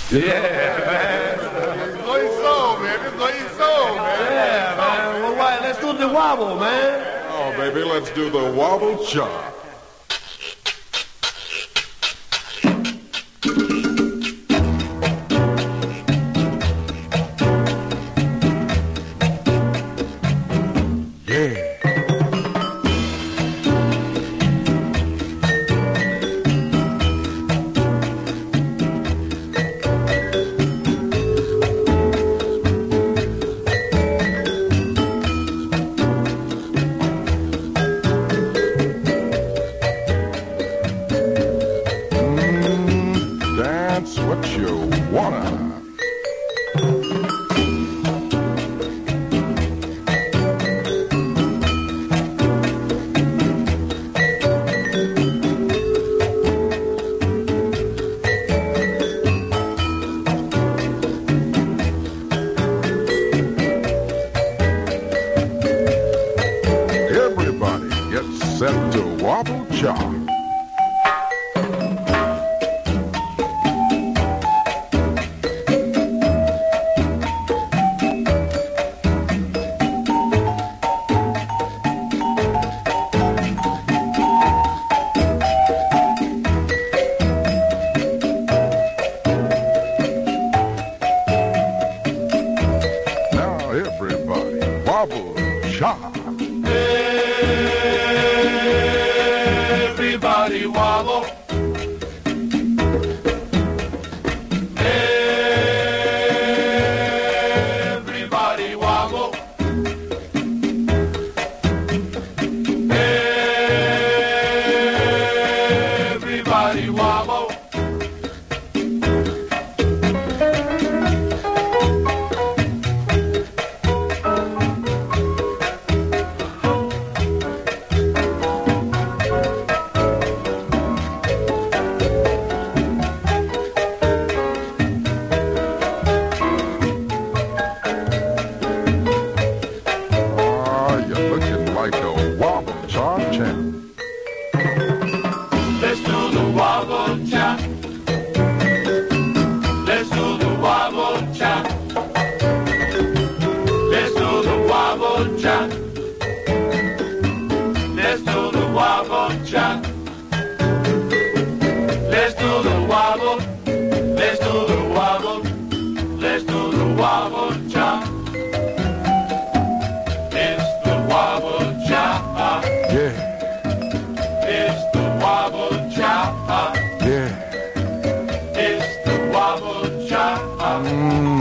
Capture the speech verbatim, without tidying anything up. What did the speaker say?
Yeah, man. It's going so, man. It's going so, man. Yeah, man. Well, right, let's do the wobble, man. Oh, baby, let's do the wobble chop. That's what you wanna. Everybody gets set to wobble chop. Now everybody wobble chop. Everybody wobble. Everybody wobble. Everybody wobble. Ah, you're looking like a wobble chop champ. Let's do the wobble chop. Let's do the wobble chop. Let's do the wobble chop. Let's do the wobble chop. Let's do the wobble. Let's do the wobble. Let's do the wobble chop. It's the wobble chop. Yeah, It's the wobble chop. yeah. It's the wobble chop. Mm.